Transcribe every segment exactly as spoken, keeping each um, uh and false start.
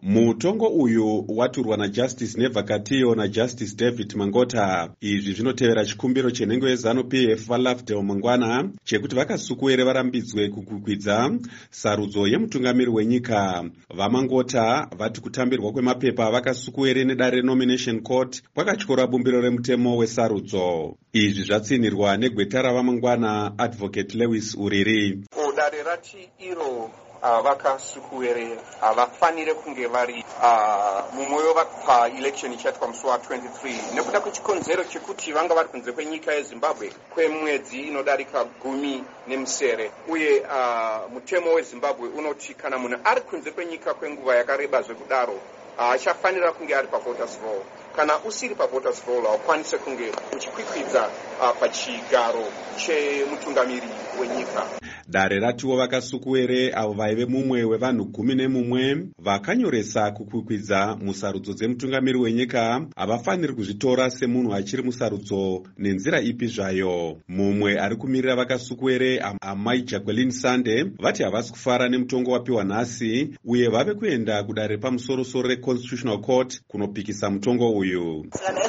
Mutongo uyu waturwa naJustice Nevakatiyo naJustice David Mangota. Izvi zvinotevera chikumbiro chenhengo yeZanu P F vaLovedale Mangwana chekuti vakasukuwere varambidzwe kukwikwidzwa sarudzo yemutungamiri wenyika. VaMangota vati kutambirwa kwemapepa vakasukuwere nedare renomination court kwakatyora bumbiro remutemo wesarudzo. Izvi zvatsinirwa negweta ravaMangwana Advocate Lewis Uriri. Dare rati iro Uh, vakasukuwere havafanire uh, kunge vari uh, mumwoyo pa election ichaitwa musi wa twenty-three nekuda kwechikonzero chekuti vanga vari kunze kwenyika yeZimbabwe kwemwedzi inodarika gumi nemusere uye uh, mutemo weZimbabwe unoti kana munhu ari kunze kwenyika kwenguva yakareba zvekudaro achafanira uh, kunge ari pavoters roll. Kana usiri pavoters roll haukwanise kunge uchikwikwidza uh, pachigaro chemutungamiri wenyika. Dare ratiwo vakasukuwere avo vaive mumwe wevanhu gumi nemumwe vakanyoresa kukwikwidza musarudzo dzemutungamiri wenyika havafaniri kuzvitora semunhu achiri musarudzo nenzira ipi zvayo. Mumwe ari kumirira vakasukuwere amai Jacqueline Sande vati havasi kufara nemutongo wapiwa nhasi uye vave kuenda kudare pamusorosoro reConstitutional Court kunopikisa mutongo uyu.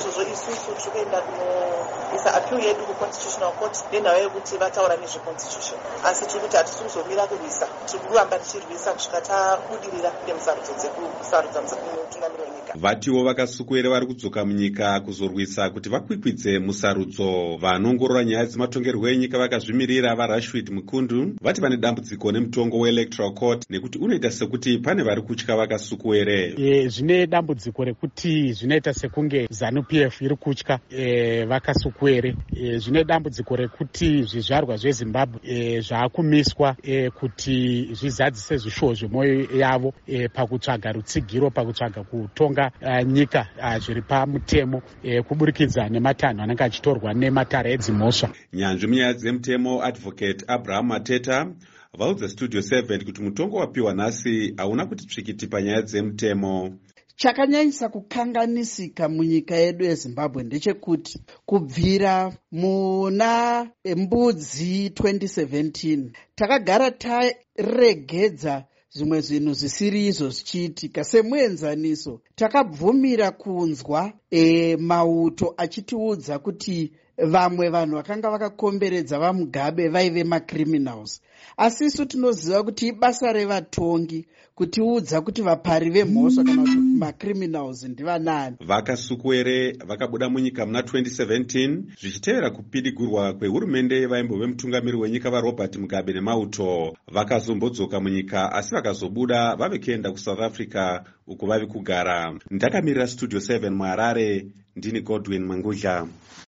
Isa appeal yedu kuConstitutional Court nenhau yekuti vataura nezveConstitution, asi tiri kuti hatisi kuzomira kurwisa, tiri kuramba tichirwisa kusvika tabudirira nemusarudzo dzekusarudza mutungamiri wenyika. Vatiwo vakasukuwere vari kudzoka munyika kuzorwisa kuti vakwikwidze musarudzo. Vanoongorora nyaya dzematongerwo enyika vakazvimirira vaRashid Mukundu vati vane dambudziko nemutongo weElectoral Court nekuti unoita sekuti pane vari kutya vakasukuwere. E, zvine dambudziko rekuti zvinoita sekunge ZANU P F iri kutya e, vakasukuwere. E, zvine dambudziko rekuti zvizvarwa zveZimbabwe e, zvaakumiswa e, kuti zvizadzise zvishuwo zvemwoyo yavo e, pakutsvaga rutsigiro pakutsvaga kutonga uh, nyika uh, zviri pamutemo e, kuburikidza nematanho anenge achitorwa nematare edzimhosva. Nyanzvi munyaya dzemutemo Advocate Abraham Mateta vaudza Studio seven kuti mutongo wapiwa nhasi hauna kuti tsvikiti panyaya dzemutemo. Chakanyanyisa kukanganisika munyika yedu yeZimbabwe ndechekuti kubvira muna Mbudzi twenty seventeen takagara taregedza zvimwe zvinhu zvisiri izvo zvichiitika. Semuenzaniso takabvumira kunzwa e, mauto achitiudza kuti vamwe vanhu vakanga vakakomberedza vaMugabe vaive macriminals, asi isu tinoziva kuti ibasa revatongi kutiudza kuti vapari vemhosva kana kuti macriminals ndivanani. Vakasukuwere vakabuda munyika muna twenty seventeen zvichitevera kupidigurwa kwehurumende yevaimbove mutungamiri wenyika vaRobert Mugabe nemauto. Vakazombodzoka munyika asi vakazobuda vave kuenda kuSouth Africa uko vave kugara. Ndakamirira Studio seven muHarare, ndini Godwin Mangudla.